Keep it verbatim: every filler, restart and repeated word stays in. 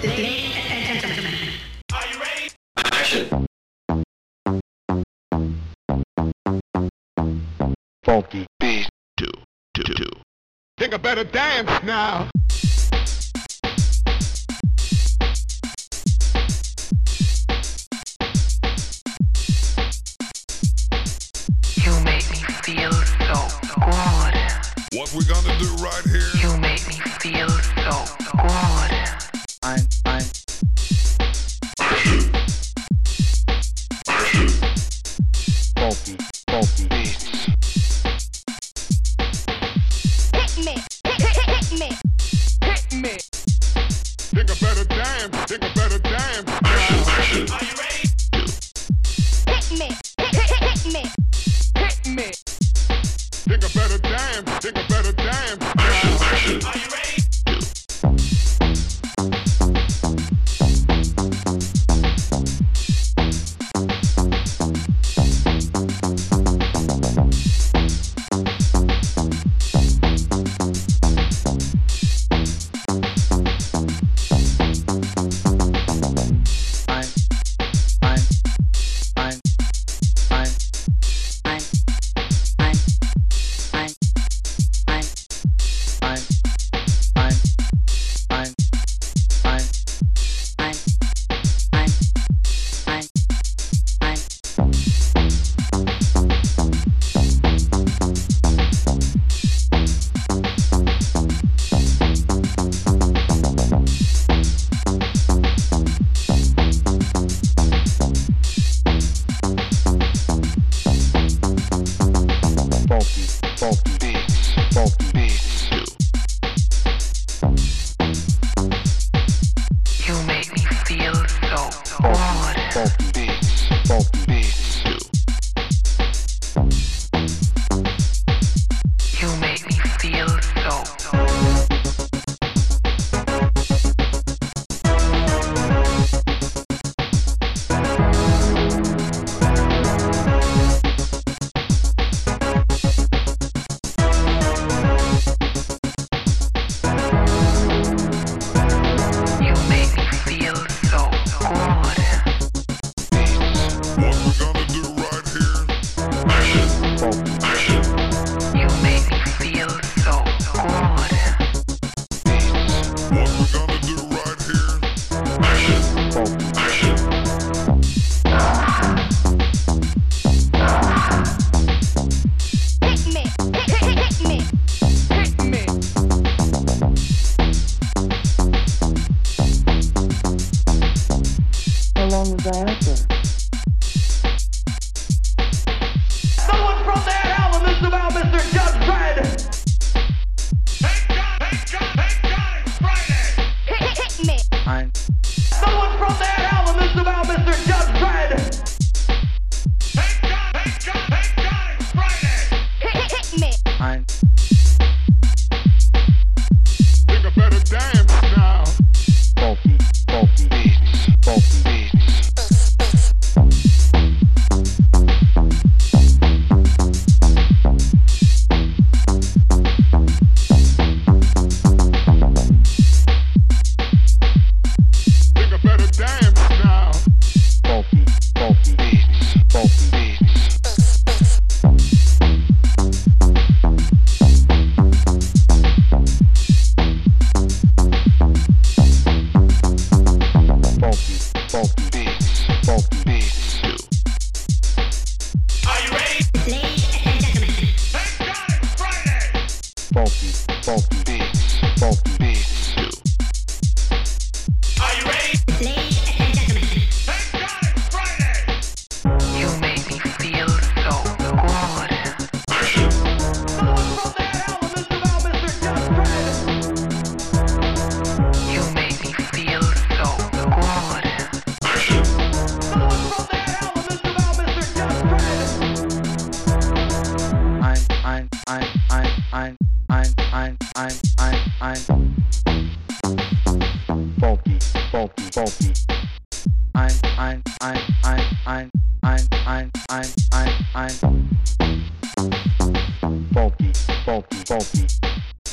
Ladies and gentlemen. Are you ready? Action. Funky beat. Two, two, two. Think I better dance now. You make me feel so good. What we gonna do right here? You make me feel so good. I'm, I'm. Funky, funky beats. Hit me, hit, hit, hit me, hit me. Think I better dance. Think I better dance now. Are you ready? Hit me, hit, hit, hit me, hit me. Think I better dance. Think I better dance now. Are you ready? Funky beats, funky beats. You make me feel so good. Funky beats, funky beats. You make me feel so Someone from that album is about Mister Judge Dredd. Thank God, thank God, thank God it's Friday. Hit, hit me. I'm Someone from that album is about Mister Judge Dredd. Thank God, thank God, thank God it's Friday. Hit, hit me. I'm Think I better dance now. Funky, funky beats, funky beats. Think I better dance now. Funky, funky beats, funky beats. Funky, funky beats, funky beats. Are you ready? Ladies and gentlemen. Thank God it's Friday. Funky, funky beats, funky beats. Are you ready? Ladies and gentlemen. Thank God it's Friday. You make me feel so good. Someone from that album is about Mister Judge Dredd. You make me feel so good. Someone from that album is about Mister Judge Dredd. I'm, I'm, I'm, I'm, I'm, I'm, I'm, I'm, I'm, I'm. Funky, funky, funky. I'm, I'm, I'm, I'm, I'm, I'm, I'm, I'm, I'm, I'm. Funky, funky, funky.